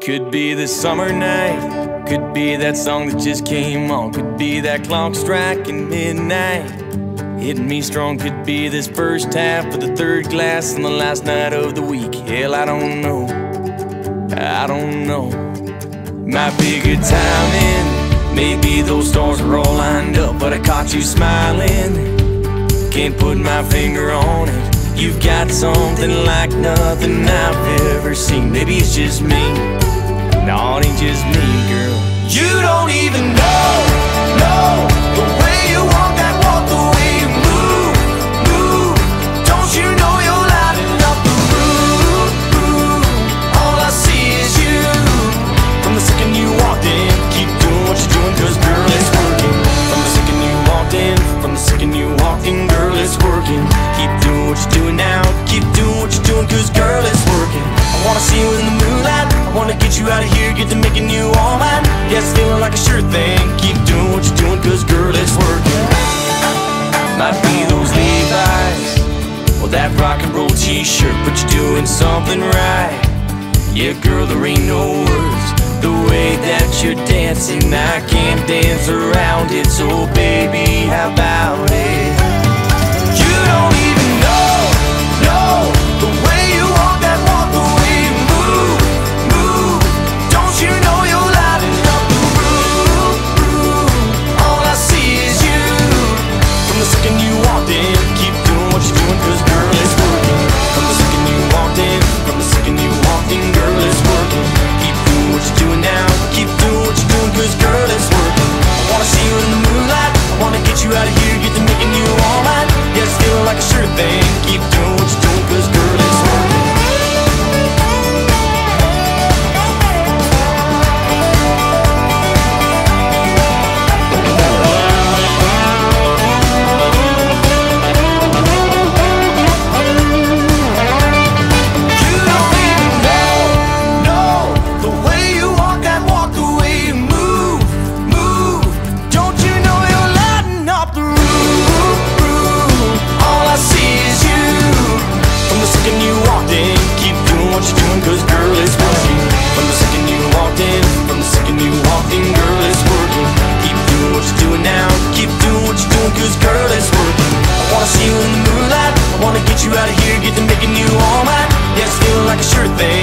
Could be the summer night, could be that song that just came on, could be that clock striking midnight, hitting me strong. Could be this first half of the third glass on the last night of the week. Hell, I don't know, I don't know. Might be good timing, maybe those stars were all lined up, but I caught you smiling, can't put my finger on it. You've got something like nothing I've ever seen. Maybe it's just me, no, it ain't just me, girl. You don't even know the way you walk that walk, the way you move. Don't you know you're lighting up the room? All I see is you. From the second you walked in, keep doing what you're doing, 'cause girl, it's working. From the second you walked in, from the second you walked in, girl, it's working. Keep doing what you're doing now, keep doing what you're doing, 'cause girl, it's working. I wanna see you in the moonlight, I wanna get you out of here, get to making you all mine. Yeah, it's feeling like a sure thing. Keep doing what you're doing, 'cause girl, it's working. Might be those Levi's or that rock and roll t-shirt, but you're doing something right. Yeah, girl, there ain't no words. The way that you're dancing, I can't dance around it. So baby, how about it? You don't even know the way you walk that walk, the way you move. Don't you know you're lighting up the room? All I see is you. From the second you walked in, keep doing what you're doing, 'cause girl, it's working. From the second you walked in, from the second you walked in, girl, it's working. Keep doing what you're doing now, keep doing what you're doing, 'cause girl, it's working. I wanna see you in the moonlight, I wanna get you out of here, get to making you all mine. Yeah, it's feeling like a sure thing. Keep doing what you're doing, 'cause girl, it's working. You out of here, get to making you all mine. Yeah, it's feeling like a sure thing.